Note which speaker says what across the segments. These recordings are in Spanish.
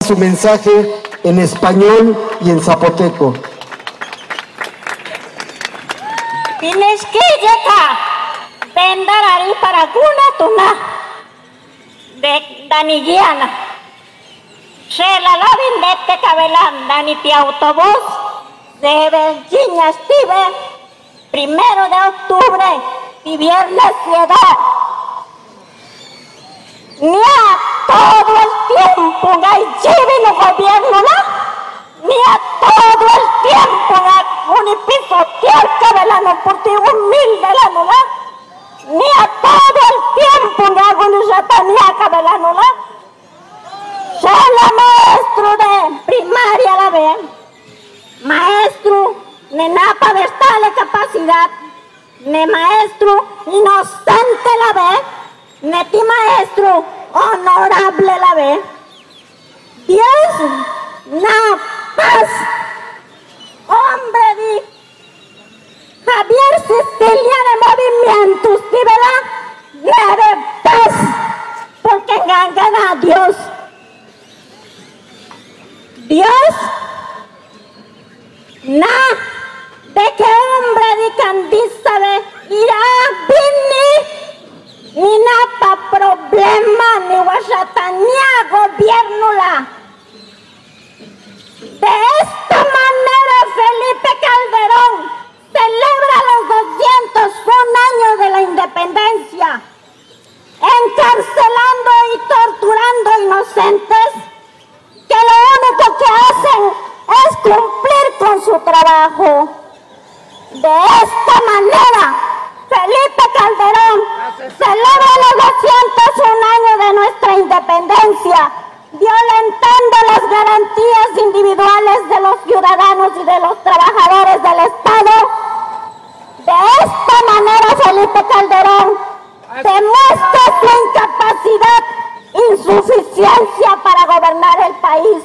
Speaker 1: su mensaje en español y en zapoteco.
Speaker 2: Pineshkiyeka, Bendarari Paraguna Tuna, de Daniguiana, Shelalabin de Cabelan, Daniti Autobús, de Virginia Steve, 1 de octubre y viernes ciudad. Ni a todo el tiempo hay chivino gobierno, ¿no? Ni a todo el tiempo hay un pisotear cabelano por ti humilde la nula. Ni a todo el tiempo hay un ratanía cabelano, ¿no? Solo maestro de primaria la ve, maestro de napa vertale capacidad, ne maestro inocente la ve, neti maestro honorable la ve. Dios, na paz, hombre di Javier Cecilia de Movimientos, ¿sí, verdad? De paz, porque gana Dios. Dios, na de que hombre di candiza de irá vini ni napa problema ni guachatanía gobierno la. De esta manera Felipe Calderón celebra los 201 años de la independencia, encarcelando y torturando inocentes que lo único que hacen es cumplir con su trabajo. De esta manera, Felipe Calderón celebra los 201 años de nuestra independencia, violentando las garantías individuales de los ciudadanos y de los trabajadores del Estado. De esta manera, Felipe Calderón demuestra su incapacidad, insuficiencia para gobernar el país.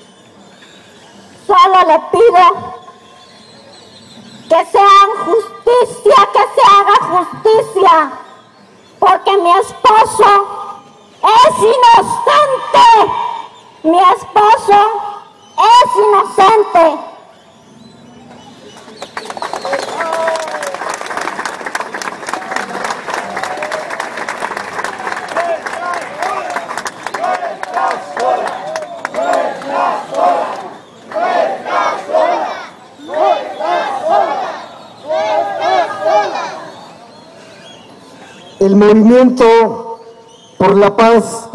Speaker 2: Solo le pido que se haga justicia, que se haga justicia, porque mi esposo es inocente, mi esposo es inocente.
Speaker 1: El movimiento por la paz